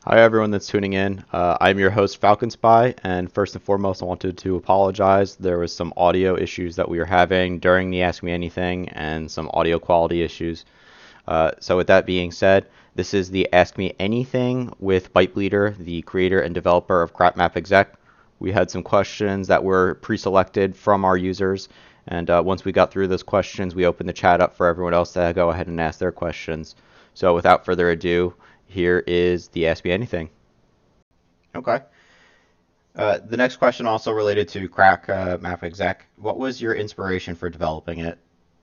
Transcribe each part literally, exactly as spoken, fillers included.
Hi, everyone that's tuning in. Uh, I'm your host, Falcon Spy, and first and foremost, I wanted to apologize. There was some audio issues that we were having during the Ask Me Anything and some audio quality issues. Uh, so with that being said, this is the Ask Me Anything with Bytebleeder, the creator and developer of CrapMapExec. We had some questions that were pre-selected from our users, and uh, once we got through those questions, we opened the chat up for everyone else to go ahead and ask their questions. So without further ado, here is the Ask Me Anything. Okay. Uh, the next question also related to Crack uh, Map Exec. What was your inspiration for developing it?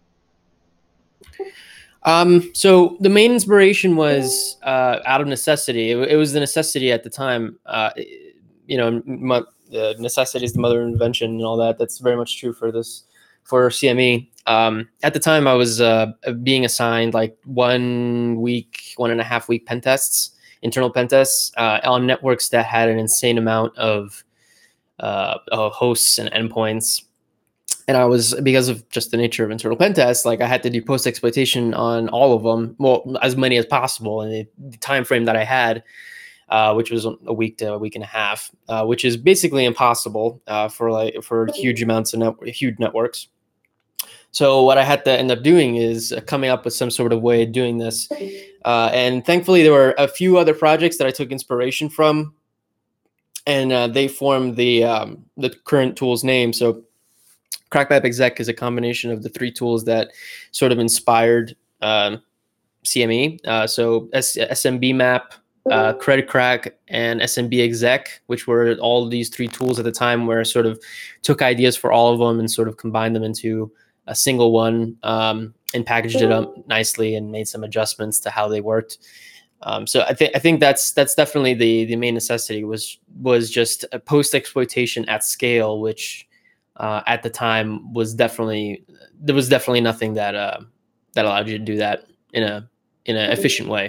Um, so the main inspiration was uh, out of necessity. It, it was the necessity at the time. Uh, you know, m- uh, necessity is the mother of invention and all that. That's very much true for this, for C M E. Um, at the time, I was uh, being assigned like one week, one and a half week pen tests, internal pen tests uh, on networks that had an insane amount of, uh, of hosts and endpoints. And I was, because of just the nature of internal pen tests, like I had to do post exploitation on all of them, well, as many as possible in the, the time frame that I had, uh, which was a week to a week and a half, uh, which is basically impossible uh, for like for huge amounts of net- huge networks. So what I had to end up doing is coming up with some sort of way of doing this, uh, and thankfully there were a few other projects that I took inspiration from, and uh, they formed the um, the current tool's name. So CrackMapExec is a combination of the three tools that sort of inspired um, C M E. Uh, so S- SMBmap, uh, Credit Crack, and S M B Exec, which were all these three tools at the time, where I sort of took ideas for all of them and sort of combined them into a single one, um, and packaged it up nicely and made some adjustments to how they worked. Um, so I think I think that's that's definitely the the main necessity was was just a post exploitation at scale, which uh, at the time was definitely there was definitely nothing that uh, that allowed you to do that in a in an efficient way.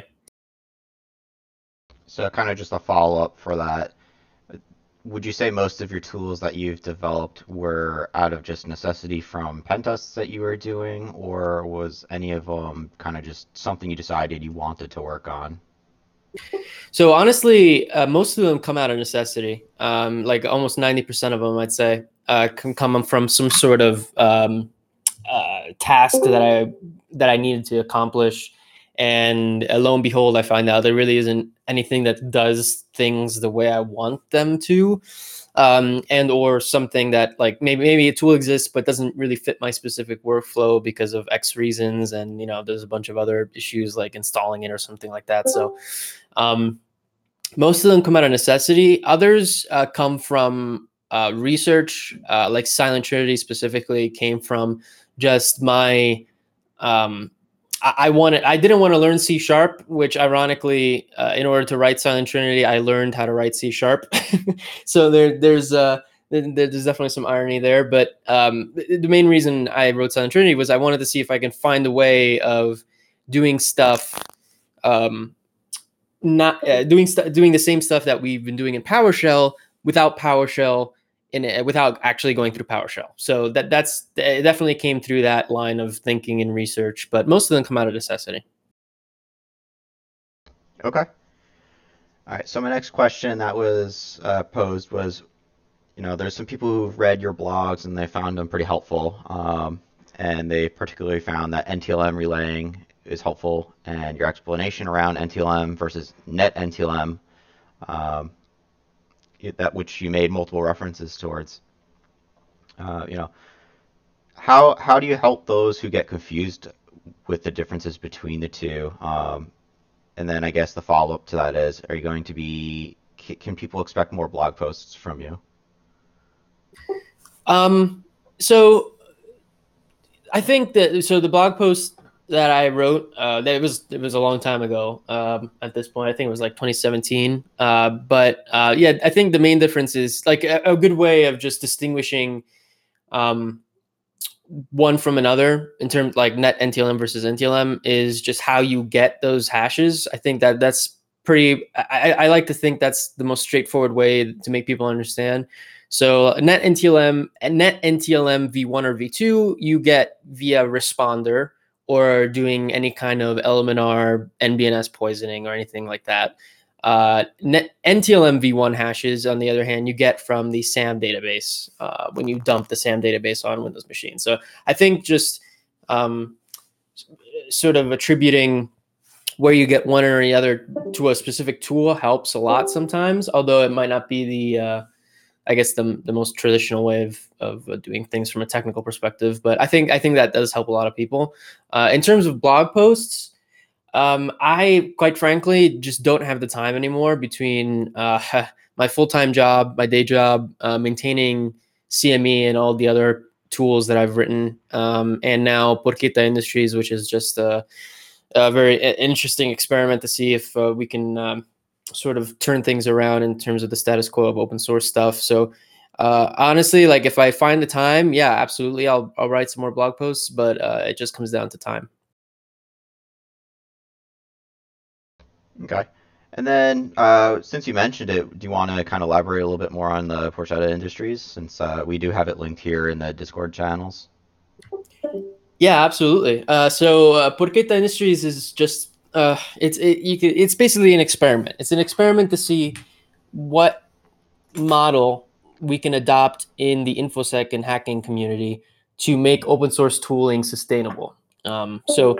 So kind of just a follow-up for that. Would you say most of your tools that you've developed were out of just necessity from pen tests that you were doing, or was any of them kind of just something you decided you wanted to work on? So honestly, uh, most of them come out of necessity. Um, like almost ninety percent of them, I'd say, uh, can come from some sort of um, uh, task that I that I needed to accomplish. And uh, lo and behold, I find out there really isn't anything that does things the way I want them to, um, and or something that like maybe maybe a tool exists but doesn't really fit my specific workflow because of X reasons, and you know there's a bunch of other issues like installing it or something like that. So. Um, most of them come out of necessity. Others uh, come from uh, research, uh, like Silent Trinity specifically came from just my. Um, I, I wanted. I didn't want to learn C sharp, which ironically, uh, in order to write Silent Trinity, I learned how to write C sharp. So there, there's uh, there's definitely some irony there. But um, the, the main reason I wrote Silent Trinity was I wanted to see if I can find a way of doing stuff. Um, not uh, doing st- doing the same stuff that we've been doing in PowerShell without PowerShell in uh, without actually going through PowerShell. So that that's it definitely came through that line of thinking and research, but most of them come out of necessity. Okay. All right. So my next question that was uh, posed was, you know, there's some people who've read your blogs and they found them pretty helpful. Um, and they particularly found that N T L M relaying is helpful, and your explanation around N T L M versus net N T L M, um, that which you made multiple references towards. Uh, you know, how how do you help those who get confused with the differences between the two? Um, and then I guess the follow up to that is, are you going to be? Can people expect more blog posts from you? Um, so I think that so the blog post that I wrote, uh, that it was it was a long time ago. Um, at this point, I think it was like twenty seventeen. Uh, but uh, yeah, I think the main difference is like a, a good way of just distinguishing um, one from another in terms like net N T L M versus N T L M is just how you get those hashes. I think that that's pretty. I, I like to think that's the most straightforward way to make people understand. So net N T L M and net N T L M v one or v two you get via responder or doing any kind of Laminar N B N S poisoning or anything like that. Uh, net, N T L M v one hashes, on the other hand, you get from the SAM database uh, when you dump the SAM database on Windows machines. So I think just um, sort of attributing where you get one or the other to a specific tool helps a lot sometimes, although it might not be the, uh, I guess, the, the most traditional way of, of uh, doing things from a technical perspective. But I think I think that does help a lot of people. Uh, in terms of blog posts, um, I, quite frankly, just don't have the time anymore between uh, my full-time job, my day job, uh, maintaining C M E and all the other tools that I've written, um, and now Porquita Industries, which is just a, a very interesting experiment to see if uh, we can um, sort of turn things around in terms of the status quo of open source stuff. So uh, honestly, like if I find the time, yeah, absolutely, I'll, I'll write some more blog posts, but uh, it just comes down to time. Okay. And then, uh, since you mentioned it, do you want to kind of elaborate a little bit more on the Porchetta Industries, since uh, we do have it linked here in the Discord channels? Yeah, absolutely. Uh, so uh, Porqueta Industries is just uh, it's it, you can, it's basically an experiment. It's an experiment to see what model we can adopt in the InfoSec and hacking community to make open source tooling sustainable. Um, so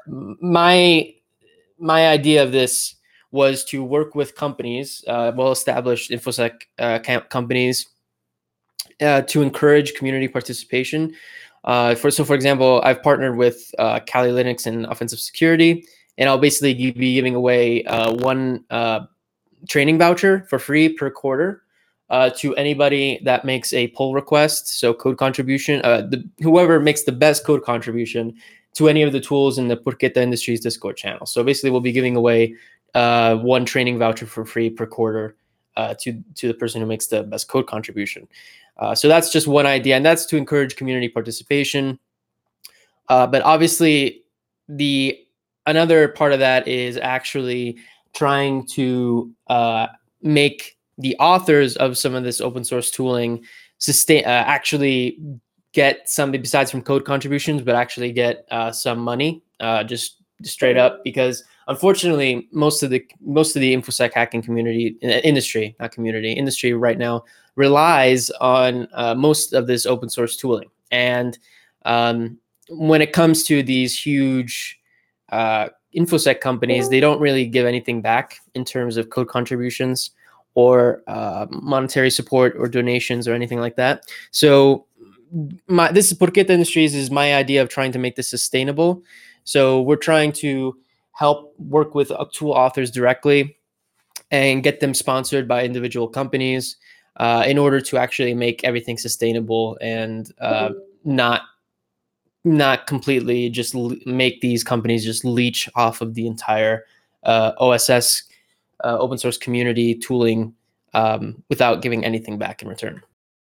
my my idea of this was to work with companies, uh, well-established InfoSec uh, companies, uh, to encourage community participation. Uh, for so, for example, I've partnered with uh, Kali Linux and Offensive Security, and I'll basically be giving away uh, one uh, training voucher for free per quarter uh, to anybody that makes a pull request. So code contribution, uh, the, whoever makes the best code contribution to any of the tools in the Porqueta Industries Discord channel. So basically, we'll be giving away uh, one training voucher for free per quarter uh, to to the person who makes the best code contribution. Uh, so that's just one idea, and that's to encourage community participation. Uh, but obviously, the another part of that is actually trying to uh, make the authors of some of this open source tooling sustain uh, actually get something besides from code contributions, but actually get uh, some money, uh, just straight up, because unfortunately, most of the most of the InfoSec hacking community, industry, not community, industry right now relies on uh, most of this open source tooling. And um, when it comes to these huge uh, InfoSec companies, they don't really give anything back in terms of code contributions or uh, monetary support or donations or anything like that. So my this is Porqueta Industries is my idea of trying to make this sustainable. So we're trying to help work with tool authors directly and get them sponsored by individual companies uh, in order to actually make everything sustainable and uh, not not completely just le- make these companies just leech off of the entire uh, O S S uh, open source community tooling um, without giving anything back in return.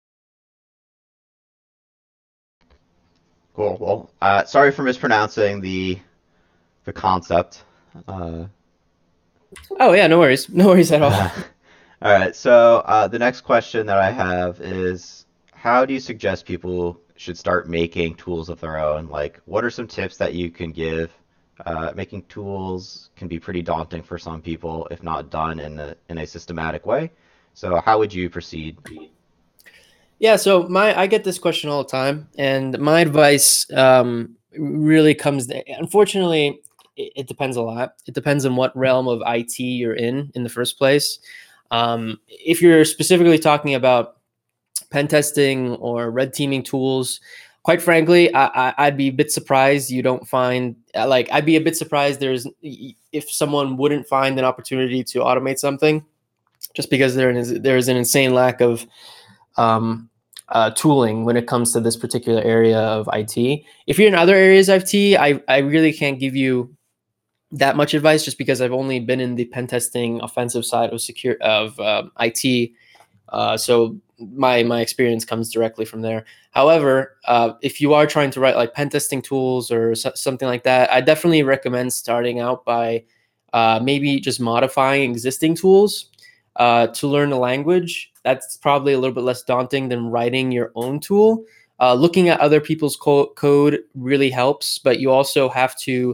Cool. Well, uh, sorry for mispronouncing the the concept. Uh, oh yeah, no worries, no worries at all. all right. So uh, the next question that I have is, how do you suggest people should start making tools of their own? Like, what are some tips that you can give? Uh, making tools can be pretty daunting for some people if not done in a in a systematic way. So how would you proceed? Yeah, so my I get this question all the time, and my advice um, really comes. Unfortunately, it, it depends a lot. It depends on what realm of I T you're in in the first place. Um, if you're specifically talking about pen testing or red teaming tools, quite frankly, I, I, I'd be a bit surprised you don't find like I'd be a bit surprised there's if someone wouldn't find an opportunity to automate something, just because there is there is an insane lack of um, uh, tooling when it comes to this particular area of I T. If you're in other areas of I T, I, I really can't give you that much advice just because I've only been in the pen testing offensive side of secure of um, I T. Uh, so my my experience comes directly from there. However, uh, if you are trying to write like pen testing tools or so, something like that, I definitely recommend starting out by uh, maybe just modifying existing tools uh, to learn a language. That's probably a little bit less daunting than writing your own tool. Uh, looking at other people's co- code really helps, but you also have to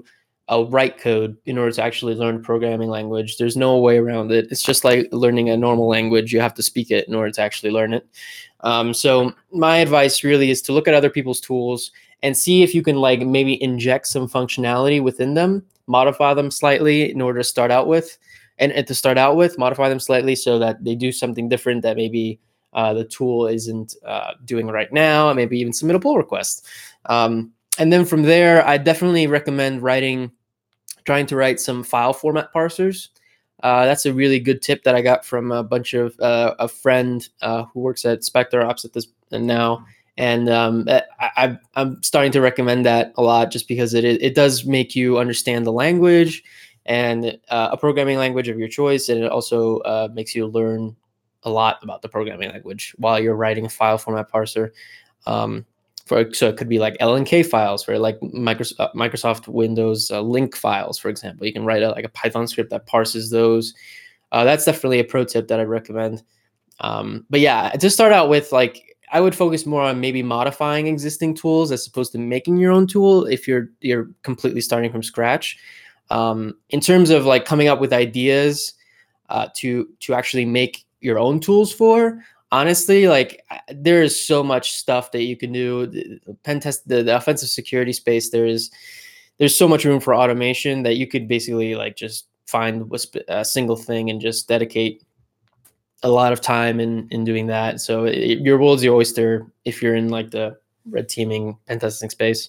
uh, write code in order to actually learn programming language. There's no way around it. It's just like learning a normal language. You have to speak it in order to actually learn it. Um, so my advice really is to look at other people's tools and see if you can like maybe inject some functionality within them, modify them slightly in order to start out with, and, and to start out with, modify them slightly so that they do something different that maybe uh, the tool isn't uh, doing right now, and maybe even submit a pull request. Um, and then from there, I definitely recommend writing, trying to write some file format parsers. Uh, that's a really good tip that I got from a bunch of uh, a friend uh, who works at Spectre Ops at this now, and um, I, I'm starting to recommend that a lot just because it it does make you understand the language and uh, a programming language of your choice, and it also uh, makes you learn a lot about the programming language while you're writing a file format parser. Um, for, so it could be like L N K files for like Microsoft, Microsoft Windows uh, link files, for example. You can write a, like a Python script that parses those. Uh, that's definitely a pro tip that I recommend. Um, but yeah, to start out with, like I would focus more on maybe modifying existing tools as opposed to making your own tool if you're you're completely starting from scratch. Um, in terms of like coming up with ideas uh, to to actually make your own tools for, honestly, like there is so much stuff that you can do. The pen test, the, the offensive security space, there is there's so much room for automation that you could basically like just find a single thing and just dedicate a lot of time in in doing that. So it, your world's your oyster if you're in like the red teaming pen testing space.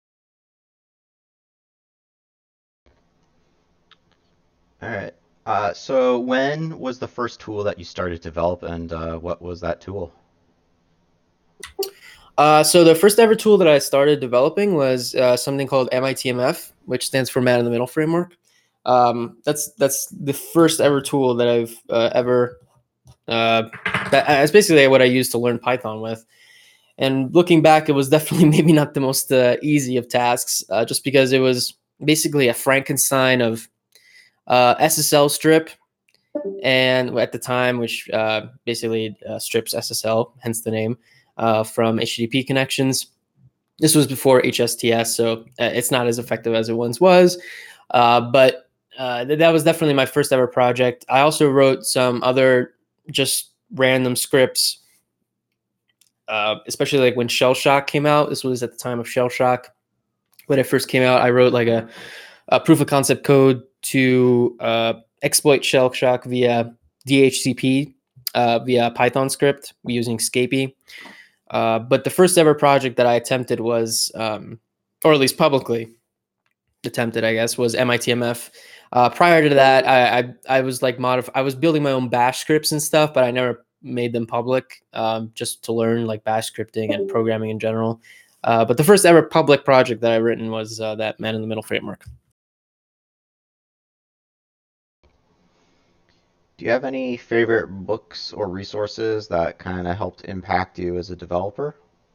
All right. Uh, so when was the first tool that you started to develop, and uh, what was that tool? Uh, so the first ever tool that I started developing was uh, something called M I T M F, which stands for Man in the Middle Framework. Um, that's that's the first ever tool that I've uh, ever. Uh, that, that's basically what I used to learn Python with. And looking back, it was definitely maybe not the most uh, easy of tasks, uh, just because it was basically a Frankenstein of uh, S S L strip, and at the time, which uh, basically uh, strips S S L, hence the name, uh, from H T T P connections. This was before H S T S, so uh, it's not as effective as it once was. Uh, but uh, th- that was definitely my first ever project. I also wrote some other just random scripts, uh, especially like when Shell Shock came out. This was at the time of Shell Shock. When it first came out, I wrote like a, a proof of concept code to uh, exploit Shell Shock via D H C P, uh, via Python script using Scapy. Uh, but the first ever project that I attempted was, um, or at least publicly attempted, I guess, was M I T M F. Uh, prior to that, I, I I was like modif- I was building my own Bash scripts and stuff, but I never made them public, um, just to learn like Bash scripting and programming in general. Uh, but the first ever public project that I written was uh, that Man in the Middle framework. Do you have any favorite books or resources that kind of helped impact you as a developer?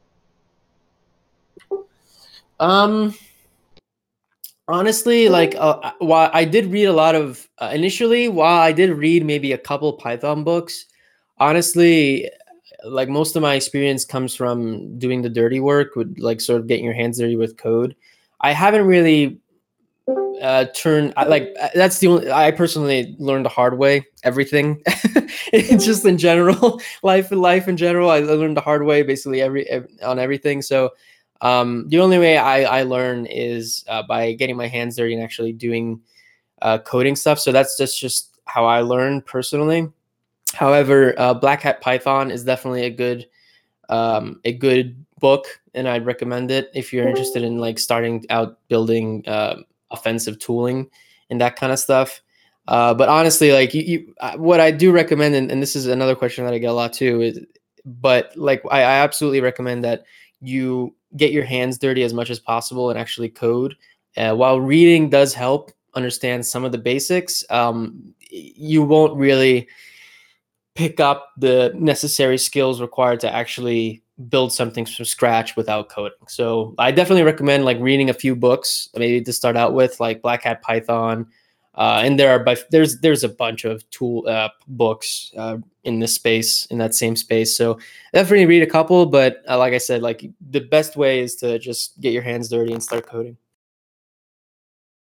Um, honestly, like uh, while I did read a lot of uh, initially, while I did read maybe a couple Python books, honestly, like most of my experience comes from doing the dirty work with like sort of getting your hands dirty with code. I haven't really uh turned I, like uh, that's the only I personally learned the hard way everything. It's just in general life and life in general I learned the hard way basically every, every on everything. So um the only way I I learn is uh, by getting my hands dirty and actually doing uh coding stuff. So that's just just how I learn personally. However, uh, Black Hat Python is definitely a good um, a good book, and I'd recommend it if you're interested in like starting out building uh, offensive tooling and that kind of stuff. Uh, but honestly, like you, you uh, what I do recommend, and, and this is another question that I get a lot too, is but like I, I absolutely recommend that you get your hands dirty as much as possible and actually code. Uh, while reading does help understand some of the basics, um, you won't really pick up the necessary skills required to actually build something from scratch without coding. So I definitely recommend like reading a few books, maybe to start out with, like Black Hat Python. Uh, and there are by, there's there's a bunch of tool uh, books uh, in this space, in that same space. So definitely read a couple. But uh, like I said, like the best way is to just get your hands dirty and start coding.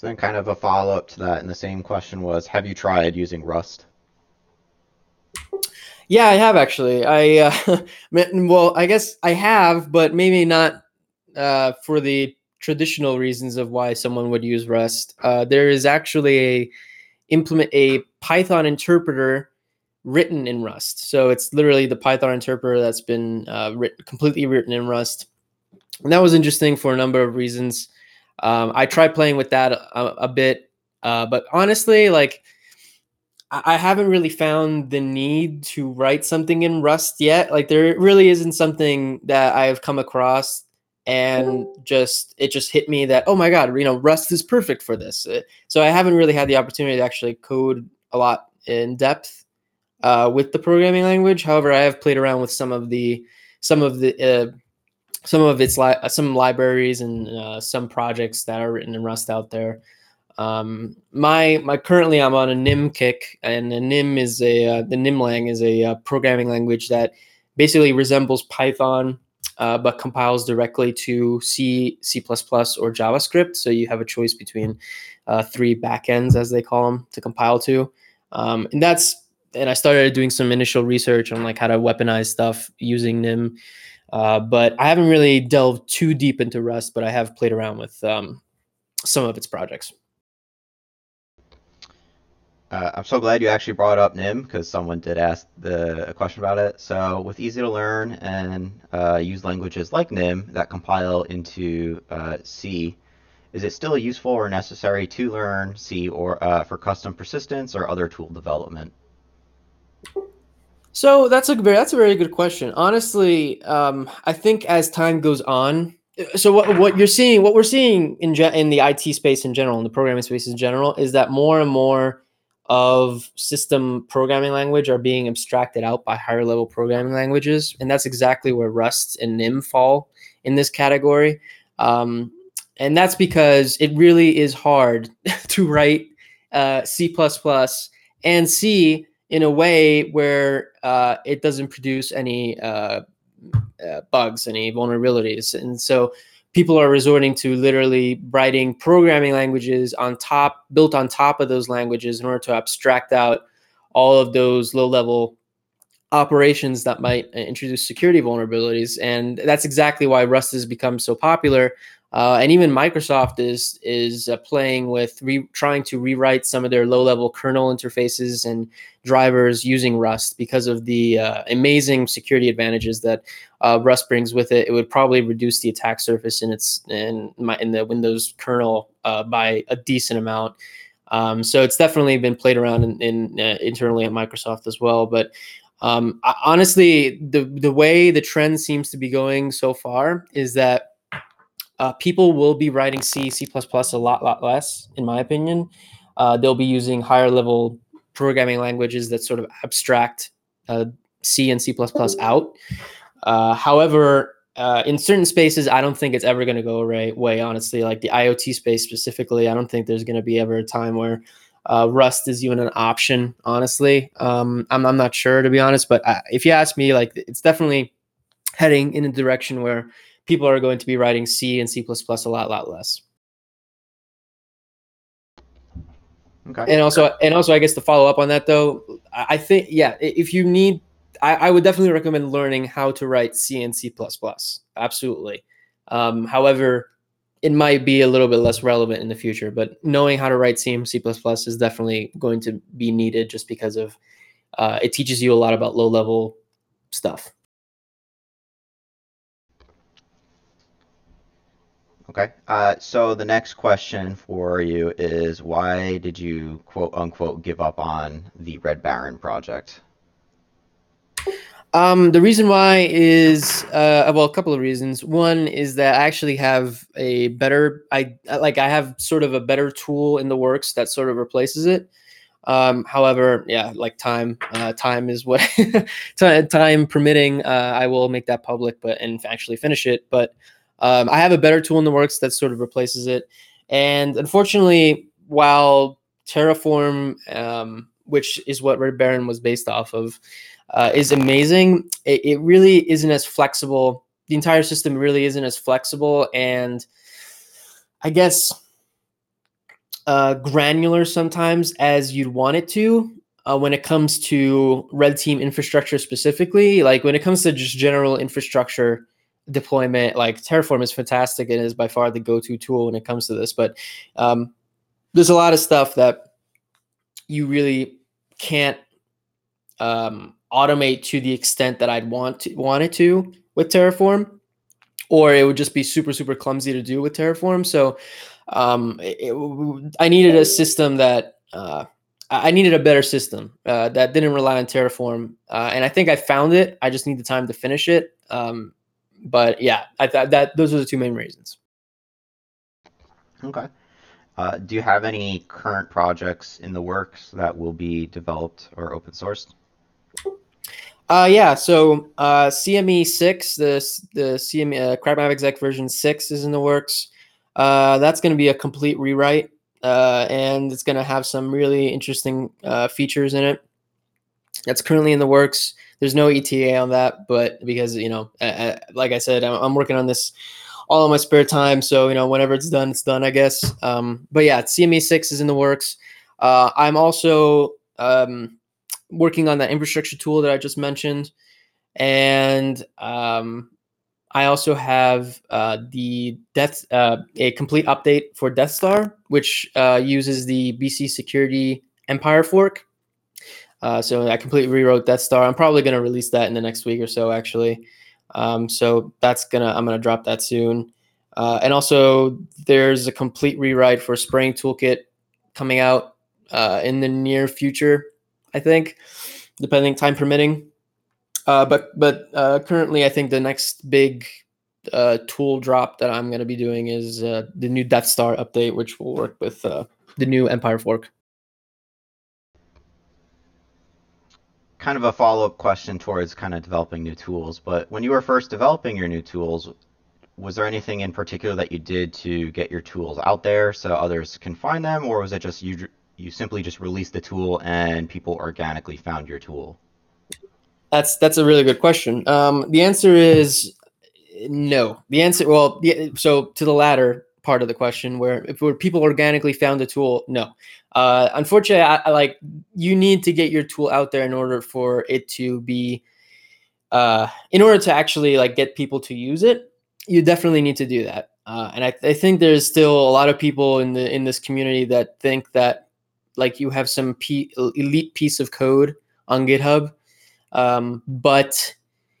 So then kind of a follow-up to that, and the same question was, have you tried using Rust? Yeah, I have actually. I uh, well, I guess I have, but maybe not uh, for the traditional reasons of why someone would use Rust. Uh, there is actually a implement a Python interpreter written in Rust. So it's literally the Python interpreter that's been uh, written, completely written in Rust. And that was interesting for a number of reasons. Um, I tried playing with that a, a bit, uh, but honestly, like I haven't really found the need to write something in Rust yet. Like there really isn't something that I've come across and just it just hit me that, oh my god, you know, Rust is perfect for this. Uh, So I haven't really had the opportunity to actually code a lot in depth uh, with the programming language. However, I have played around with some of the some of the uh, some of its li- uh, some libraries and uh, some projects that are written in Rust out there. Um, my my currently I'm on a Nim kick, and a Nim is a uh, the Nimlang is a uh, programming language that basically resembles Python, uh, but compiles directly to C, C++, or JavaScript. So you have a choice between uh, three backends, as they call them, to compile to. Um, and that's and I started doing some initial research on like how to weaponize stuff using Nim, uh, but I haven't really delved too deep into Rust. But I have played around with um, some of its projects. Uh, I'm so glad you actually brought up Nim because someone did ask the a question about it. So, with easy to learn and uh, use languages like Nim that compile into uh, C, is it still useful or necessary to learn C or uh, for custom persistence or other tool development? So that's a very that's a very good question. Honestly, um, I think as time goes on, so what what you're seeing, what we're seeing in ge- in the I T space in general, in the programming space in general, is that more and more of system programming language are being abstracted out by higher level programming languages, and that's exactly where Rust and Nim fall in this category. Um, and that's because it really is hard to write uh, C plus plus and C in a way where uh, it doesn't produce any uh, uh, bugs, any vulnerabilities. And so people are resorting to literally writing programming languages on top, built on top of those languages in order to abstract out all of those low level operations that might uh, introduce security vulnerabilities. And that's exactly why Rust has become so popular. Uh, and even Microsoft is is uh, playing with re- trying to rewrite some of their low-level kernel interfaces and drivers using Rust because of the uh, amazing security advantages that uh, Rust brings with it. It would probably reduce the attack surface in its in my, in the Windows kernel uh, by a decent amount. Um, so it's definitely been played around in, in uh, internally at Microsoft as well. But um, I, honestly, the the way the trend seems to be going so far is that uh, people will be writing C, C++ a lot, lot less, in my opinion. Uh, they'll be using higher level programming languages that sort of abstract uh, C and C++ out. Uh, however, uh, in certain spaces, I don't think it's ever going to go away. Honestly, like the IoT space specifically, I don't think there's going to be ever a time where uh, Rust is even an option. Honestly, um, I'm I'm not sure to be honest, but I, if you ask me, like it's definitely heading in a direction where people are going to be writing C and C++ a lot, lot less. Okay. And also, and also, I guess to follow up on that, though, I I think, yeah, if you need, I, I would definitely recommend learning how to write C and C++. Absolutely. Um, however, it might be a little bit less relevant in the future, but knowing how to write C and C++ is definitely going to be needed just because of uh, it teaches you a lot about low level stuff. Okay. Uh, so the next question for you is why did you quote unquote give up on the Red Baron project? Um, the reason why is uh, well, a couple of reasons. One is that I actually have a better, I like, I have sort of a better tool in the works that sort of replaces it. Um, however, yeah, like time, uh, time is what time, time permitting, uh, I will make that public, but and actually finish it. But um, I have a better tool in the works that sort of replaces it. And unfortunately, while Terraform, um, which is what Red Baron was based off of, uh, is amazing, it, it really isn't as flexible. The entire system really isn't as flexible, and I guess uh, granular sometimes as you'd want it to. Uh, when it comes to red team infrastructure specifically, like when it comes to just general infrastructure deployment, like Terraform is fantastic and is by far the go-to tool when it comes to this. But um, there's a lot of stuff that you really can't um, automate to the extent that I'd want to want it to with Terraform, or it would just be super super clumsy to do with Terraform. So um, it, it, I needed a system that uh, I needed a better system uh, that didn't rely on Terraform, uh, and I think I found it. I just need the time to finish it. Um, but yeah, I thought that those are the two main reasons. Okay. Uh, do you have any current projects in the works that will be developed or open sourced? Uh, yeah, so uh, C M E six, the the C M E uh, CryptMap exec version six is in the works. Uh, that's going to be a complete rewrite, uh, and it's going to have some really interesting uh, features in it. That's currently in the works. There's no E T A on that, but because you know, uh, like I said, I'm, I'm working on this all in my spare time, so you know, whenever it's done, it's done, I guess. Um, but yeah, C M E six is in the works. Uh, I'm also um, working on that infrastructure tool that I just mentioned. And um, I also have uh, the Death, uh, a complete update for Death Star, which uh, uses the B C Security Empire fork. Uh, so I completely rewrote Death Star. I'm probably going to release that in the next week or so, actually. Um, so that's gonna I'm gonna drop that soon. Uh, and also, there's a complete rewrite for Spraying Toolkit coming out uh, in the near future, I think, depending time permitting. Uh, but but uh, currently, I think the next big uh, tool drop that I'm going to be doing is uh, the new Death Star update, which will work with uh, the new Empire fork. Kind of a follow-up question towards kind of developing new tools, but when you were first developing your new tools, was there anything in particular that you did to get your tools out there so others can find them, or was it just you you simply just released the tool and people organically found your tool? That's that's a really good question. Um, the answer is no. The answer, well, the, so to the latter part of the question, where if where people organically found the tool, no. Uh, unfortunately, I, I like you need to get your tool out there in order for it to be, uh, in order to actually like get people to use it. You definitely need to do that. Uh, and I, I think there's still a lot of people in the in this community that think that like you have some p- elite piece of code on GitHub, um, but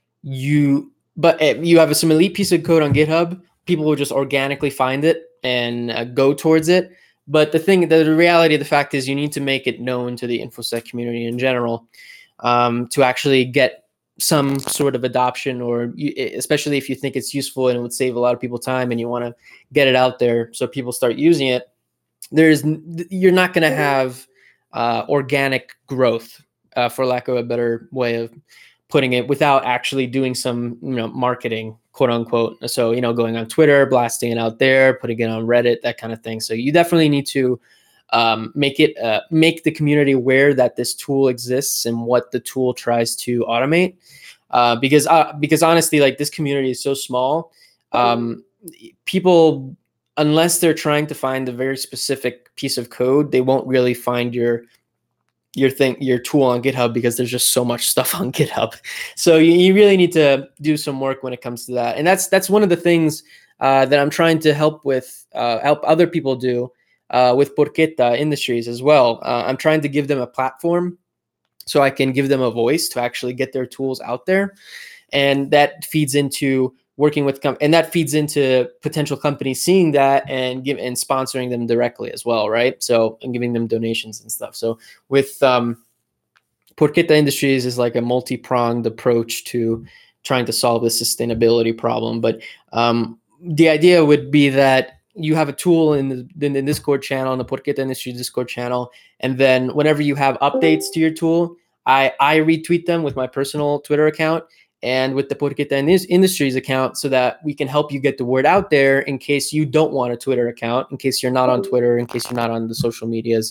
you but uh, you have some elite piece of code on GitHub. People will just organically find it and uh, go towards it. But the thing, the reality of the fact is, you need to make it known to the InfoSec community in general um, to actually get some sort of adoption, or you, especially if you think it's useful and it would save a lot of people time, and you want to get it out there so people start using it. There's you're not going to have uh, organic growth, uh, for lack of a better way of putting it, without actually doing some, you know, marketing, quote unquote. So, you know, going on Twitter, blasting it out there, putting it on Reddit, that kind of thing. So you definitely need to um, make it, uh, make the community aware that this tool exists and what the tool tries to automate. Uh, because, uh, because honestly, like this community is so small, um, people, unless they're trying to find a very specific piece of code, they won't really find your your thing, your tool on GitHub, because there's just so much stuff on GitHub. So you, you really need to do some work when it comes to that. And that's, that's one of the things uh, that I'm trying to help with, uh, help other people do uh, with Porchetta Industries as well. Uh, I'm trying to give them a platform so I can give them a voice to actually get their tools out there. And that feeds into working with, com- and that feeds into potential companies seeing that and give and sponsoring them directly as well, right? So, and giving them donations and stuff. So with um, Porchetta Industries is like a multi-pronged approach to trying to solve the sustainability problem. But um, the idea would be that you have a tool in the, in the Discord channel, in the Porchetta Industries Discord channel, and then whenever you have updates to your tool, I, I retweet them with my personal Twitter account and with the Porchetta Industries account, so that we can help you get the word out there in case you don't want a Twitter account, in case you're not on Twitter, in case you're not on the social medias.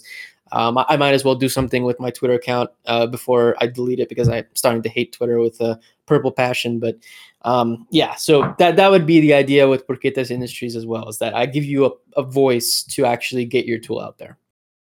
Um, I, I might as well do something with my Twitter account uh, before I delete it because I'm starting to hate Twitter with a purple passion. But um, yeah, so that that would be the idea with Porquetas Industries as well, is that I give you a, a voice to actually get your tool out there.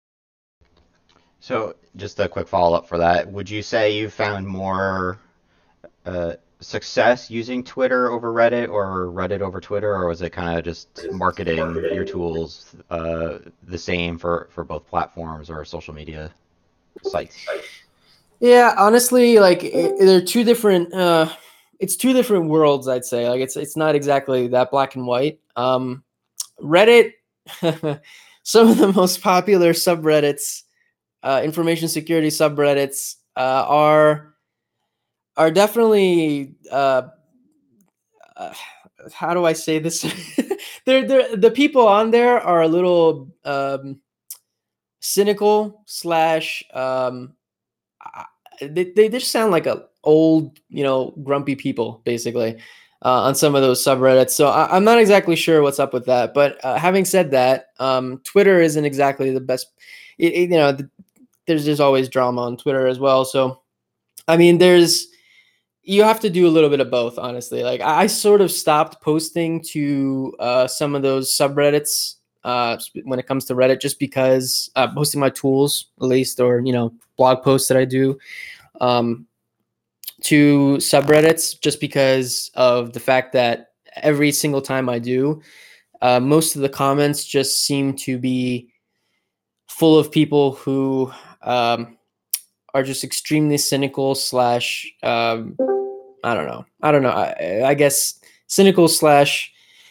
So, just a quick follow up for that. Would you say you found more uh, success using Twitter over Reddit or Reddit over Twitter, or was it kind of just marketing your tools uh, the same for, for both platforms or social media sites? Yeah, honestly, like it, they're two different. Uh, it's two different worlds, I'd say. Like it's it's not exactly that black and white. Um, Reddit, some of the most popular subreddits, uh, information security subreddits, uh, are are definitely. Uh, uh, how do I say this? they're, they're the people on there are a little um, cynical slash um, I- they, they just sound like a old, you know, grumpy people basically uh, on some of those subreddits. So I, I'm not exactly sure what's up with that. But uh, having said that, um, Twitter isn't exactly the best. It, it, you know, th- there's just always drama on Twitter as well. So I mean, there's you have to do a little bit of both, honestly. Like I, I sort of stopped posting to uh, some of those subreddits uh, when it comes to Reddit, just because uh, posting my tools at least, or you know, blog posts that I do um, to subreddits, just because of the fact that every single time I do, uh, most of the comments just seem to be full of people who um, are just extremely cynical slash um, I don't know. I don't know. I, I guess cynical slash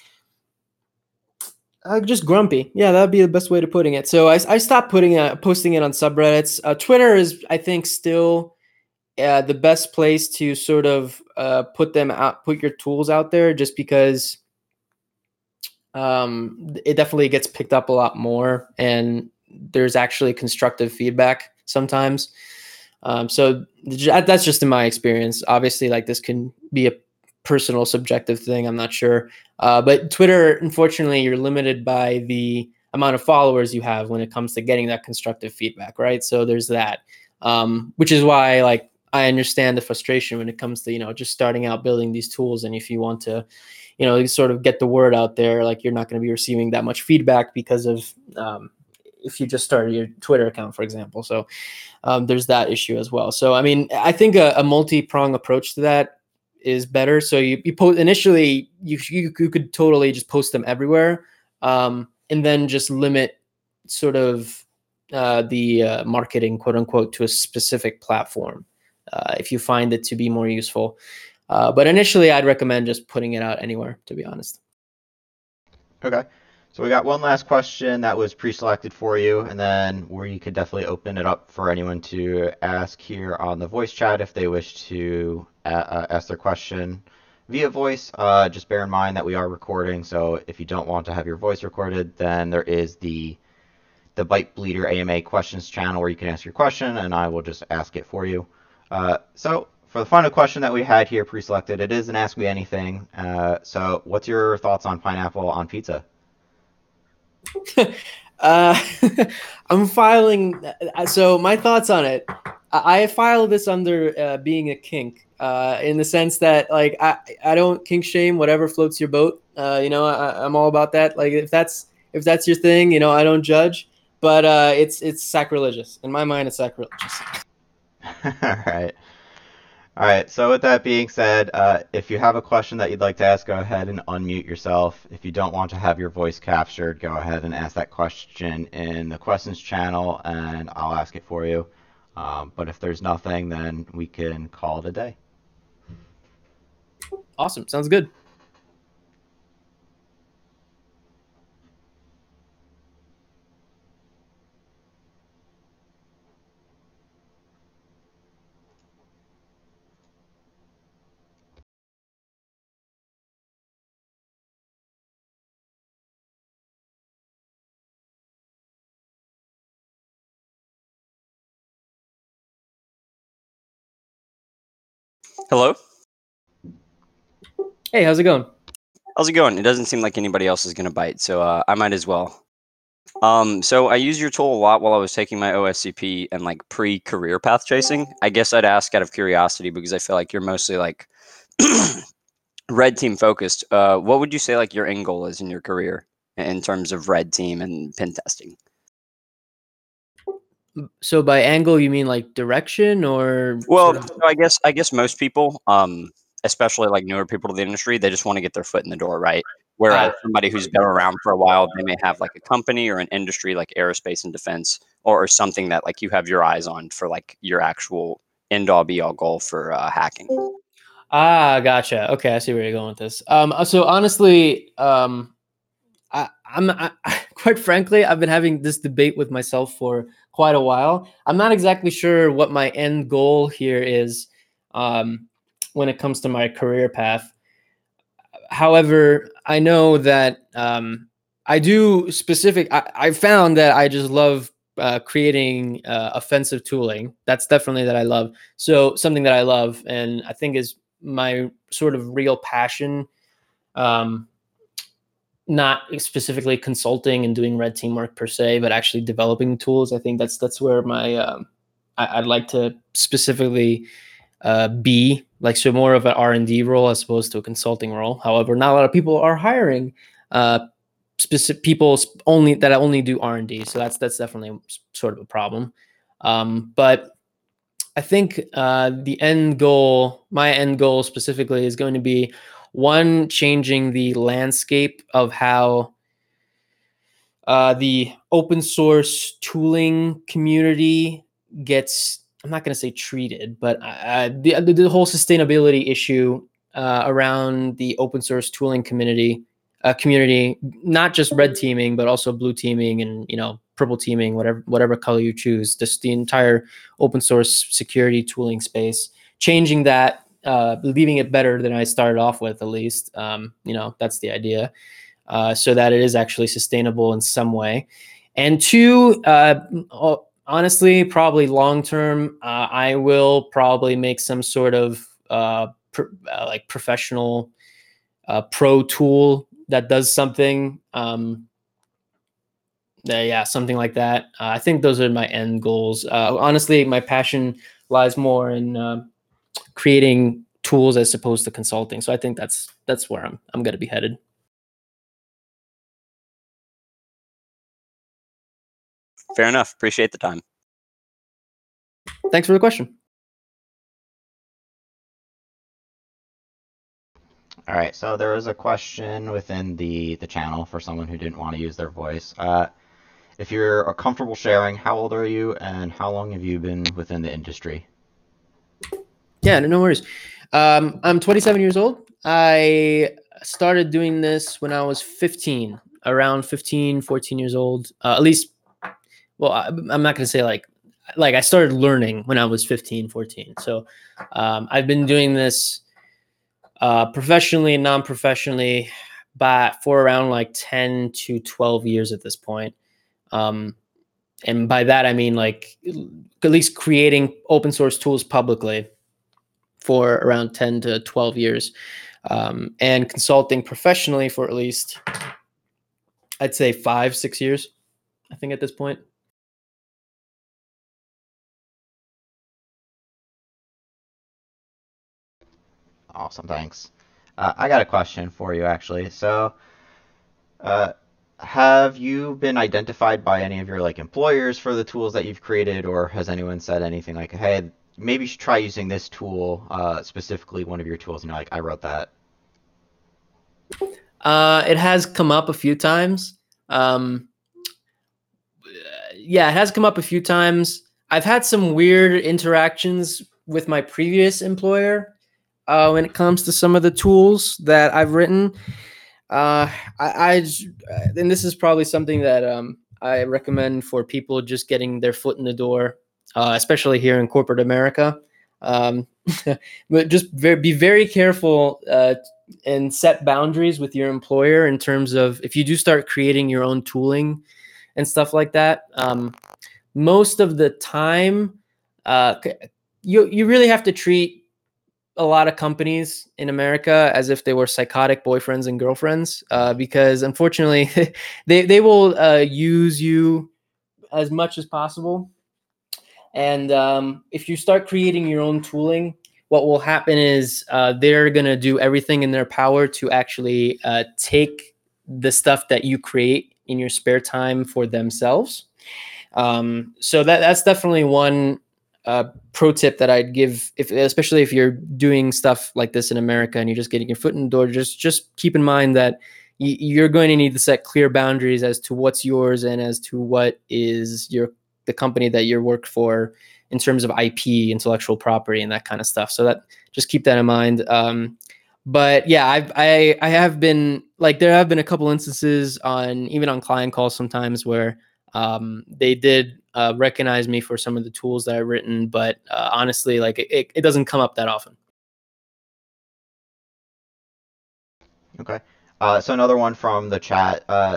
uh, just grumpy. Yeah, that'd be the best way to putting it. So I, I stopped putting uh, posting it on subreddits. Uh, Twitter is, I think, still uh, the best place to sort of uh, put them out, put your tools out there, just because um, it definitely gets picked up a lot more, and there's actually constructive feedback sometimes. Um, so that's just in my experience. Obviously, like this can be a personal, subjective thing. I'm not sure, uh, but Twitter, unfortunately, you're limited by the amount of followers you have when it comes to getting that constructive feedback, right? So there's that, um, which is why, like, I understand the frustration when it comes to you know just starting out building these tools, and if you want to, you know, sort of get the word out there, like you're not going to be receiving that much feedback because of um, if you just started your Twitter account, for example. So um, there's that issue as well. So I mean, I think a, a multi-prong approach to that is better. So you, you post initially, you, you you could totally just post them everywhere, um, and then just limit sort of uh, the uh, marketing, quote unquote, to a specific platform uh, if you find it to be more useful. Uh, but initially, I'd recommend just putting it out anywhere, to be honest. Okay. So we got one last question that was pre-selected for you, and then we could definitely open it up for anyone to ask here on the voice chat if they wish to uh, ask their question via voice. Uh, just bear in mind that we are recording, so if you don't want to have your voice recorded, then there is the the Byte Bleeder A M A questions channel where you can ask your question, and I will just ask it for you. Uh, so for the final question that we had here pre-selected, it is an Ask Me Anything. Uh, so what's your thoughts on pineapple on pizza? uh, I'm filing. uh, So my thoughts on it. I, I file this under uh, being a kink, uh, in the sense that like I I don't kink shame whatever floats your boat. Uh, you know, I, I'm all about that. Like if that's if that's your thing, you know, I don't judge. But uh, it's it's sacrilegious in my mind. It's sacrilegious. All right. All right. So with that being said, uh, if you have a question that you'd like to ask, go ahead and unmute yourself. If you don't want to have your voice captured, go ahead and ask that question in the questions channel, and I'll ask it for you. Um, but if there's nothing, then we can call it a day. Awesome. Sounds good. Hello? Hey, how's it going? How's it going? It doesn't seem like anybody else is going to bite, so uh, I might as well. Um, so I use your tool a lot while I was taking my O S C P and like pre-career path chasing. I guess I'd ask out of curiosity because I feel like you're mostly like red team focused. Uh, what would you say like your end goal is in your career in terms of red team and pen testing? So by angle, you mean like direction or Well, sort of? so I guess I guess most people, um, especially like newer people to the industry, they just want to get their foot in the door, right? Whereas Ah, somebody who's been around for a while, they may have like a company or an industry like aerospace and defense, or, or something that like you have your eyes on for like your actual end all be all goal for uh, hacking. ah, gotcha. Okay, I see where you're going with this. Um, uh, so honestly, um, I, I'm I, quite frankly, I've been having this debate with myself for quite a while. I'm not exactly sure what my end goal here is, um, when it comes to my career path. However, I know that um, I do specific. I, I found that I just love uh, creating uh, offensive tooling. That's definitely that I love. So something that I love, and I think is my sort of real passion. Um, not specifically consulting and doing red team work per se, but actually developing tools. I think that's that's where my um, I, I'd like to specifically uh, be like, so more of an R and D role as opposed to a consulting role. However, not a lot of people are hiring uh, specific people only that only do R and D. So that's that's definitely sort of a problem. Um, but I think uh, the end goal, my end goal specifically, is going to be one, changing the landscape of how uh, the open source tooling community gets, I'm not going to say treated, but uh, the, the whole sustainability issue uh, around the open source tooling community, uh, community, not just red teaming, but also blue teaming and, you know, purple teaming, whatever, whatever color you choose, just the entire open source security tooling space, changing that, uh, leaving it better than I started off with, at least. Um, you know, that's the idea, uh, so that it is actually sustainable in some way. And two, uh, honestly, probably long term, uh, I will probably make some sort of uh, pr- uh, like professional uh, pro tool that does something. Um, uh, yeah, something like that. Uh, I think those are my end goals. Uh, honestly, my passion lies more in uh, creating tools as opposed to consulting. So I think that's that's where I'm I'm going to be headed. Fair enough. Appreciate the time. Thanks for the question. All right, so there was a question within the the channel for someone who didn't want to use their voice. Uh, if you're comfortable sharing, how old are you and how long have you been within the industry? Yeah, no, no worries. Um, I'm twenty-seven years old. I started doing this when I was fifteen, around fifteen, fourteen years old. Uh, at least, well, I, I'm not going to say like, like I started learning when I was fifteen, fourteen. So um, I've been doing this uh, professionally and non-professionally, but for around like ten to twelve years at this point. Um, and by that, I mean like at least creating open source tools publicly for around ten to twelve years, um, and consulting professionally for at least, I'd say five, six years, I think at this point. Awesome, thanks. Uh, I got a question for you actually. So, uh, have you been identified by any of your like employers for the tools that you've created, or has anyone said anything like, "Hey, maybe you should try using this tool, uh, specifically one of your tools," and you're like, "I wrote that." Uh, it has come up a few times. Um, yeah, it has come up a few times. I've had some weird interactions with my previous employer uh, when it comes to some of the tools that I've written. Uh, I, I, and this is probably something that um, I recommend for people just getting their foot in the door, uh, especially here in corporate America. Um, but just very, be very careful uh, and set boundaries with your employer in terms of if you do start creating your own tooling and stuff like that. Um, most of the time, uh, you you really have to treat a lot of companies in America as if they were psychotic boyfriends and girlfriends, uh, because unfortunately, they they will uh, use you as much as possible. And um, if you start creating your own tooling, what will happen is uh, they're gonna do everything in their power to actually uh, take the stuff that you create in your spare time for themselves. Um, so that that's definitely one uh, pro tip that I'd give, if especially if you're doing stuff like this in America and you're just getting your foot in the door. Just just keep in mind that y- you're going to need to set clear boundaries as to what's yours and as to what is your the company that you're work for in terms of I P, intellectual property, and that kind of stuff. So that just keep that in mind. Um, but yeah, I've, I I have been like there have been a couple instances on even on client calls sometimes where um, they did uh, recognize me for some of the tools that I've written, but uh, honestly, like it, it doesn't come up that often. Okay. Uh, so another one from the chat. Uh,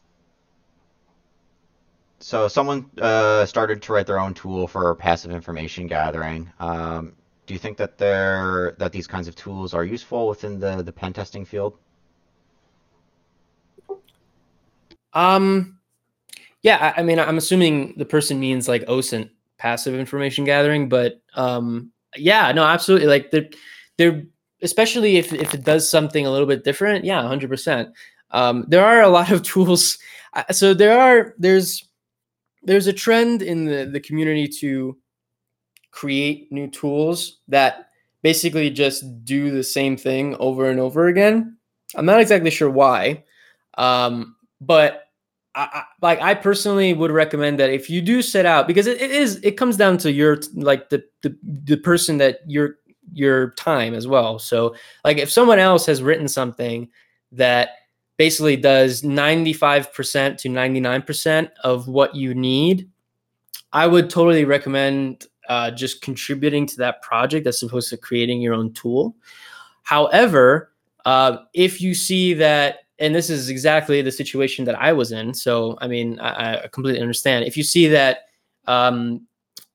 so someone uh, started to write their own tool for passive information gathering. Um, do you think that they're that these kinds of tools are useful within the the pen testing field? Um, yeah, I, I mean, I'm assuming the person means like O S I N T, passive information gathering, but um, yeah, no, absolutely. Like they're, they're especially if if it does something a little bit different. Yeah, one hundred percent. Um, there are a lot of tools. uh, So there are there's there's a trend in the the community to create new tools that basically just do the same thing over and over again. I'm not exactly sure why, um, but I, I, like I personally would recommend that if you do set out, because it, it is it comes down to your like the, the the person that your your time as well. So like if someone else has written something that basically does ninety-five percent to ninety-nine percent of what you need, I would totally recommend uh, just contributing to that project as opposed to creating your own tool. However, uh, if you see that, and this is exactly the situation that I was in, so I mean, I, I completely understand. If you see that um,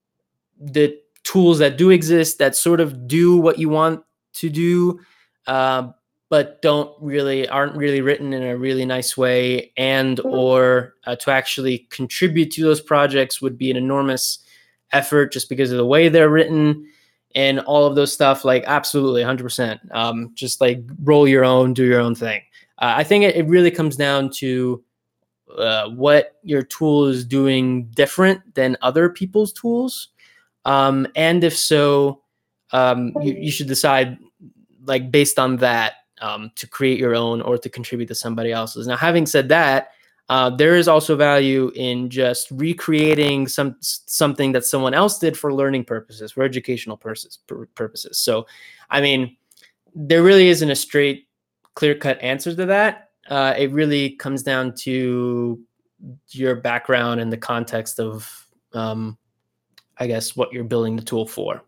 the tools that do exist that sort of do what you want to do, uh, but don't really aren't really written in a really nice way, and or uh, to actually contribute to those projects would be an enormous effort just because of the way they're written and all of those stuff. Like absolutely one hundred percent. Um, just like roll your own, do your own thing. Uh, I think it, it really comes down to uh, what your tool is doing different than other people's tools. Um, and if so, um, you, you should decide like based on that um, to create your own or to contribute to somebody else's. Now, having said that, uh, there is also value in just recreating some something that someone else did for learning purposes, for educational purposes. purposes. So, I mean, there really isn't a straight, clear-cut answer to that. Uh, it really comes down to your background and the context of, um, I guess, what you're building the tool for.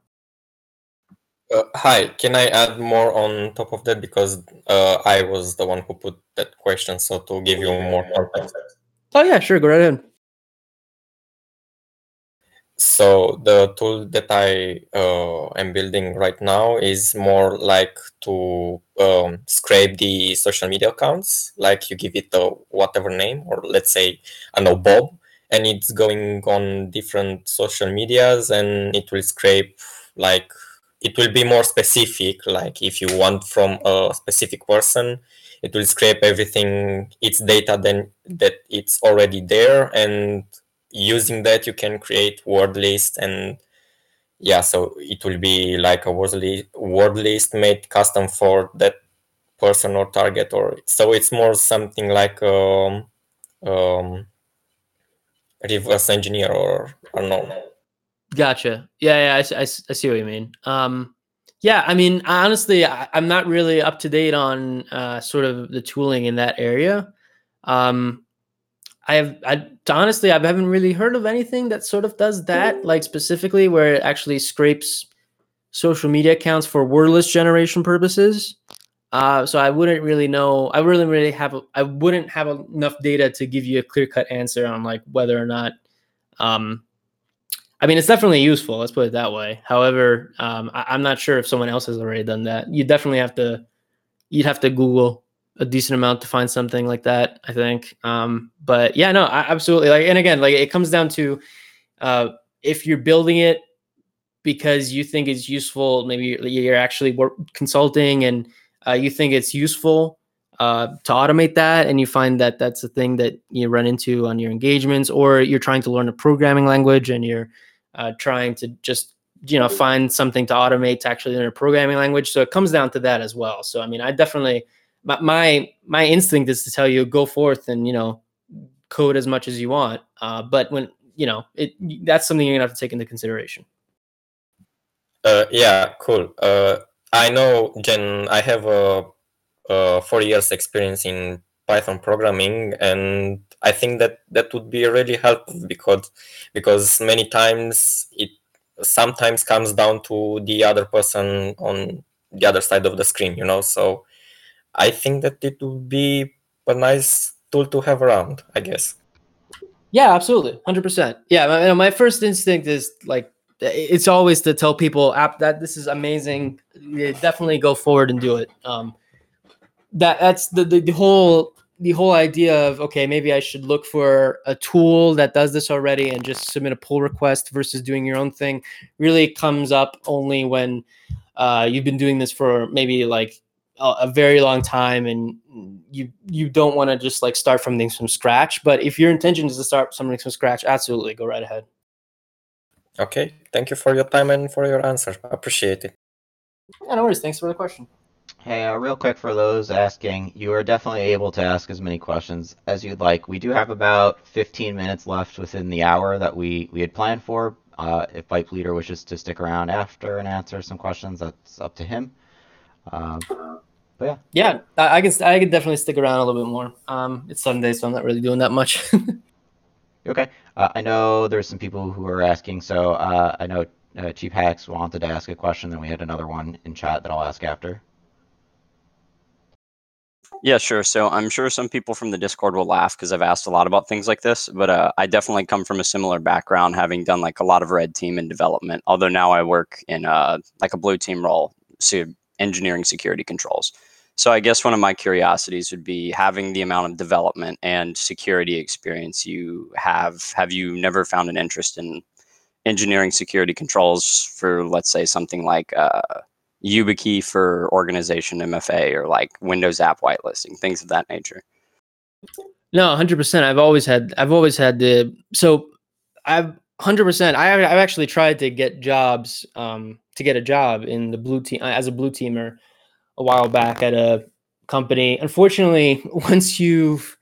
Uh, hi, can I add more on top of that? Because uh, I was the one who put that question, so to give you more context. Oh yeah, sure, go right ahead. So the tool that I uh, am building right now is more like to um, scrape the social media accounts. Like you give it a whatever name, or let's say, I know, Bob, and it's going on different social medias, and it will scrape, like, it will be more specific. Like if you want from a specific person, it will scrape everything, its data then that it's already there, and using that you can create word list. And yeah, so it will be like a word list, word list made custom for that person or target. Or so it's more something like um, um reverse engineer, or I don't know. Gotcha. Yeah, yeah, I, s- I s- I see what you mean. Um, yeah, I mean, honestly, I, I'm not really up to date on uh, sort of the tooling in that area. Um, I have, I honestly, I haven't really heard of anything that sort of does that, like specifically where it actually scrapes social media accounts for wordless generation purposes. Uh, so I wouldn't really know. I wouldn't really have. A, I wouldn't have enough data to give you a clear cut answer on like whether or not. Um, I mean, it's definitely useful. Let's put it that way. However, um, I, I'm not sure if someone else has already done that. You definitely have to. You'd have to Google a decent amount to find something like that, I think. Um, but yeah, no, I, absolutely. Like, and again, like it comes down to uh, if you're building it because you think it's useful, maybe you're actually work, consulting and uh, you think it's useful uh, to automate that, and you find that that's a thing that you run into on your engagements, or you're trying to learn a programming language and you're uh, trying to just you know find something to automate to actually learn a programming language. So it comes down to that as well. So I mean, I definitely my my, my instinct is to tell you go forth and you know code as much as you want, uh, but when you know it, that's something you're gonna have to take into consideration. Uh, yeah, cool. Uh, I know, Jen. I have a, a four years experience in Python programming, and I think that that would be really helpful because because many times it sometimes comes down to the other person on the other side of the screen, you know. So I think that it would be a nice tool to have around, I guess. Yeah, absolutely, one hundred percent. Yeah, my, my first instinct is like it's always to tell people that this is amazing. You definitely go forward and do it. Um, that that's the, the the whole the whole idea of okay, maybe I should look for a tool that does this already and just submit a pull request versus doing your own thing. Really comes up only when uh, you've been doing this for maybe like a, a very long time and you you don't want to just like start from things from scratch. But if your intention is to start something from scratch, absolutely go right ahead. Okay, thank you for your time and for your answer. I appreciate it. Yeah, no worries. Thanks for the question. Hey, uh, real quick for those asking, you are definitely able to ask as many questions as you'd like. We do have about fifteen minutes left within the hour that we, we had planned for. Uh, if Pipe Leader wishes to stick around after and answer some questions, that's up to him. Um, but yeah. Yeah, I, I can I can definitely stick around a little bit more. Um, it's Sunday, so I'm not really doing that much. Okay. Uh, I know there's some people who are asking, so uh, I know uh, Chief Hacks wanted to ask a question, then we had another one in chat that I'll ask after. Yeah, sure. So I'm sure some people from the Discord will laugh because I've asked a lot about things like this, but uh, I definitely come from a similar background, having done like a lot of red team and development. Although now I work in uh, like a blue team role, so engineering security controls. So I guess one of my curiosities would be having the amount of development and security experience you have. Have you never found an interest in engineering security controls for, let's say, something like uh, YubiKey for organization M F A or like Windows app whitelisting, things of that nature? No, one hundred percent. I've always had I've always had the so I've one hundred percent. I I've actually tried to get jobs um to get a job in the blue team as a blue teamer a while back at a company. Unfortunately, once you've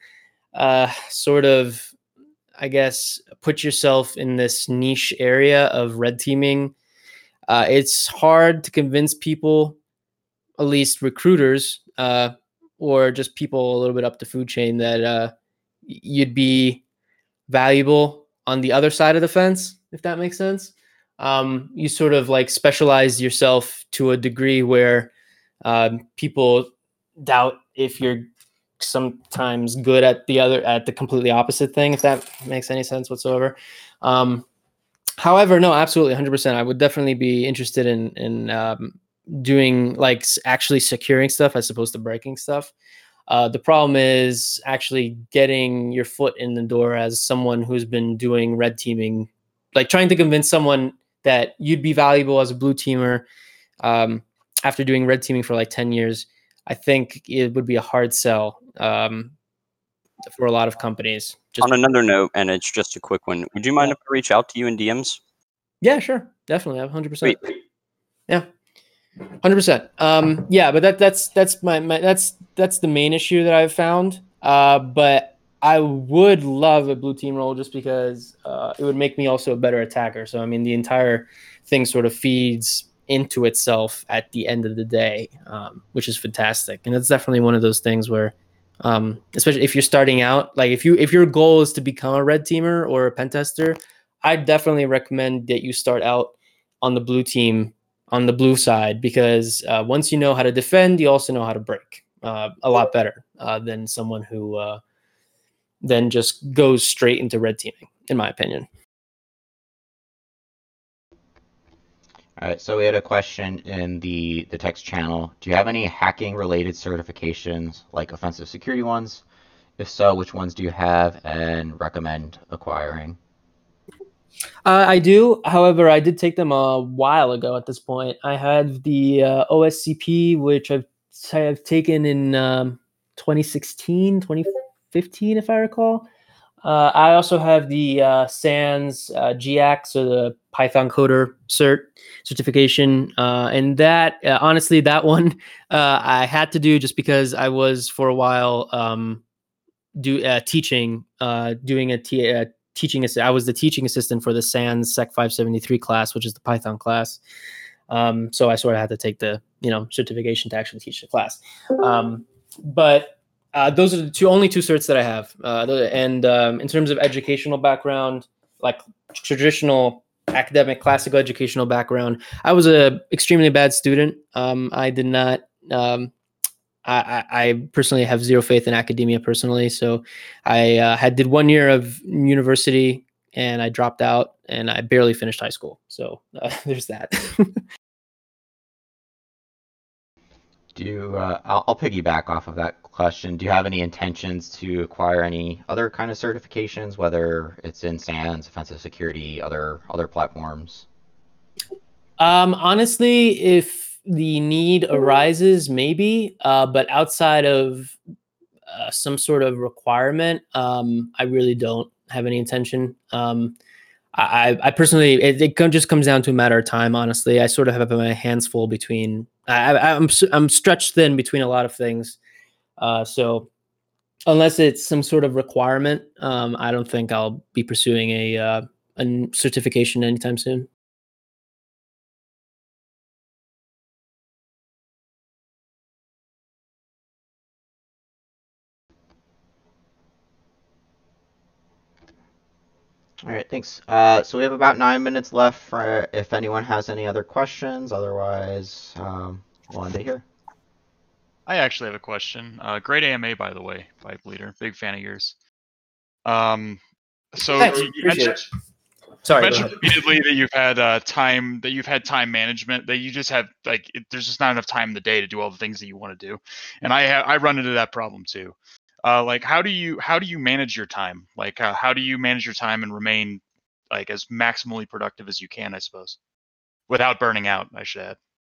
uh sort of I guess put yourself in this niche area of red teaming, uh it's hard to convince people, at least recruiters, uh, or just people a little bit up the food chain, that uh, you'd be valuable on the other side of the fence, if that makes sense. Um, you sort of like specialize yourself to a degree where um, people doubt if you're sometimes good at the other at the completely opposite thing, if that makes any sense whatsoever. Um, however, no, absolutely, one hundred percent. I would definitely be interested in in um, doing like actually securing stuff as opposed to breaking stuff. Uh, the problem is actually getting your foot in the door as someone who's been doing red teaming, like trying to convince someone that you'd be valuable as a blue teamer um, after doing red teaming for like ten years. I think it would be a hard sell um, for a lot of companies. Just on another note, and it's just a quick one, would you mind yeah. if I reach out to you in D Ms? Yeah, sure. Definitely. one hundred percent. Sweet. Yeah. one hundred percent. Um, yeah, but that that's that's my, my that's that's the main issue that I've found. Uh, but I would love a blue team role just because uh, it would make me also a better attacker. So I mean, the entire thing sort of feeds into itself at the end of the day, um, which is fantastic. And it's definitely one of those things where, um, especially if you're starting out, like if you if your goal is to become a red teamer or a pen tester, I definitely recommend that you start out on the blue team, on the blue side, because uh, once you know how to defend, you also know how to break uh, a lot better uh, than someone who uh, then just goes straight into red teaming, in my opinion. All right, so we had a question in the the text channel. Do you have any hacking related certifications, like offensive security ones? If so, which ones do you have and recommend acquiring? Uh, I do. However, I did take them a while ago at this point. I had the uh, O S C P, which I've, I've taken in um, twenty sixteen, twenty fifteen, if I recall. Uh, I also have the uh, SANS uh, G A C, so the Python coder cert certification. Uh, and that, uh, honestly, that one uh, I had to do just because I was for a while um, do uh, teaching, uh, doing a t- uh, teaching. Ass- I was the teaching assistant for the SANS Sec five seventy-three class, which is the Python class. Um, so I sort of had to take the you know certification to actually teach the class. Um, but uh, those are the two only two certs that I have. Uh, and um, in terms of educational background, like traditional academic classical educational background, I was a extremely bad student. Um, I did not. Um, I, I personally have zero faith in academia personally. So I uh, had did one year of university and I dropped out and I barely finished high school. So uh, there's that. Do you, uh, I'll, I'll piggyback off of that question. Do you have any intentions to acquire any other kind of certifications, whether it's in SANS, offensive security, other other platforms? Um, honestly, if the need arises, maybe. Uh, but outside of uh, some sort of requirement, um, I really don't have any intention. Um, I, I personally, it, it just comes down to a matter of time. Honestly, I sort of have my hands full between. I, I'm I'm stretched thin between a lot of things. Uh, so unless it's some sort of requirement, um, I don't think I'll be pursuing a uh, a certification anytime soon. All right, thanks. Uh, so we have about nine minutes left for if anyone has any other questions. Otherwise, um, we'll end it here. I actually have a question. Uh, great A M A, by the way, Pipe Leader. Big fan of yours. Um, so Thanks, you, you appreciate mentioned, it. Sorry, you go mentioned ahead. repeatedly that you've had uh, time that you've had time management that you just have like it, there's just not enough time in the day to do all the things that you want to do, and I have I run into that problem too. Uh, like how do you how do you manage your time? Like uh, how do you manage your time and remain like as maximally productive as you can? I suppose without burning out. I should add.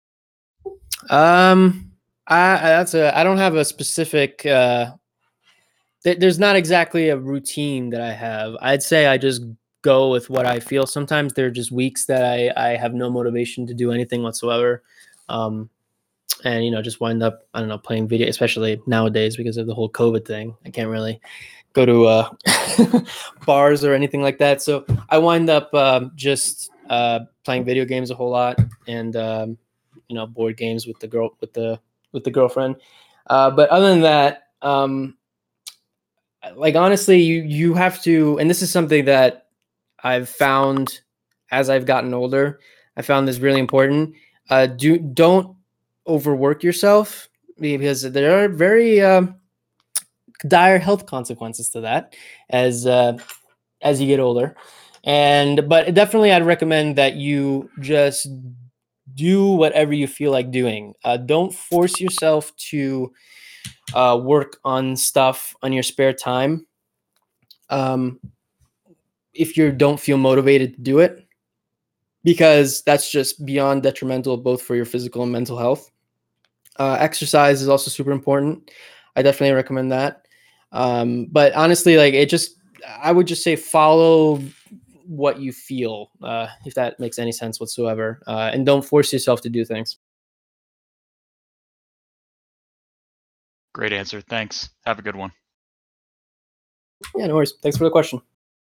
Um, I that's a I don't have a specific. Uh, th- there's not exactly a routine that I have. I'd say I just go with what I feel. Sometimes there are just weeks that I I have no motivation to do anything whatsoever. Um, and you know just wind up I don't know playing video, especially nowadays because of the whole COVID thing. I can't really go to uh, bars or anything like that, so I wind up um, just uh, playing video games a whole lot and um, you know board games with the girl with the with the girlfriend. Uh, but other than that, um, like honestly, you you have to, and this is something that I've found as I've gotten older. I found this really important. Uh, do don't overwork yourself because there are very um, dire health consequences to that as uh, as you get older. And but definitely, I'd recommend that you just do whatever you feel like doing. Uh, don't force yourself to uh, work on stuff on your spare time. Um, if you don't feel motivated to do it, because that's just beyond detrimental both for your physical and mental health. Uh, exercise is also super important. I definitely recommend that. Um, but honestly, like it just, I would just say follow what you feel, uh, if that makes any sense whatsoever, uh, and don't force yourself to do things. Great answer. Thanks. Have a good one. Yeah, no worries. Thanks for the question.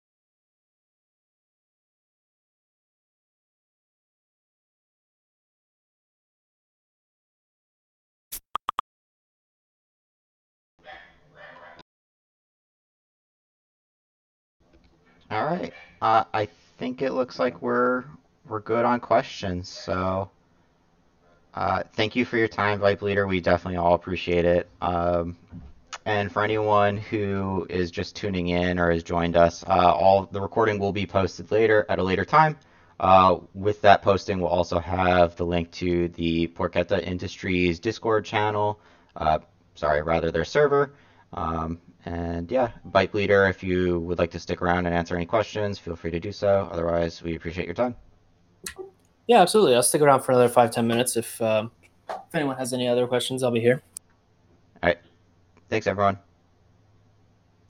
All right. Uh, I think it looks like we're we're good on questions. So, uh, thank you for your time, Vibe Leader. We definitely all appreciate it. Um, and for anyone who is just tuning in or has joined us, uh, all the recording will be posted later at a later time Uh, with that posting, we'll also have the link to the Porchetta Industries Discord channel. Uh, sorry, rather their server. Um, and yeah, Bike Leader, if you would like to stick around and answer any questions, feel free to do so. Otherwise, we appreciate your time. Yeah, absolutely. I'll stick around for another five, ten minutes. If, um, if anyone has any other questions, I'll be here. All right. Thanks, everyone.